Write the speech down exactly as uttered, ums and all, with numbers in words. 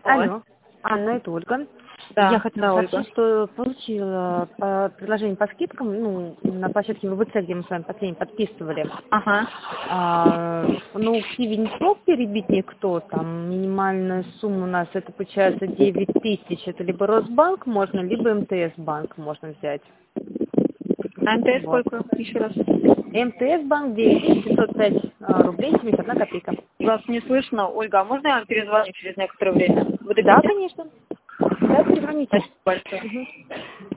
Алло. Алло, Анна, это Ольга. Да, Я хотела да, сообщить, Ольга. что получила по- предложение по скидкам, ну, на площадке вэ вэ цэ, где мы с вами последний подписывали. Ага. А, ну, Киви не смог перебить никто, там минимальная сумма у нас, это получается девять тысяч, это либо Росбанк можно, либо эм тэ эс банк можно взять. А МТС Вот. сколько? Еще раз. эм тэ эс банк девять тысяч пятьсот пять а, рублей семьдесят одна копейка. Вас не слышно. Ольга, а можно я вам перезвоню через некоторое время? Вы Да, дадите? конечно. Да, перезвоните. Спасибо большое. Мгм.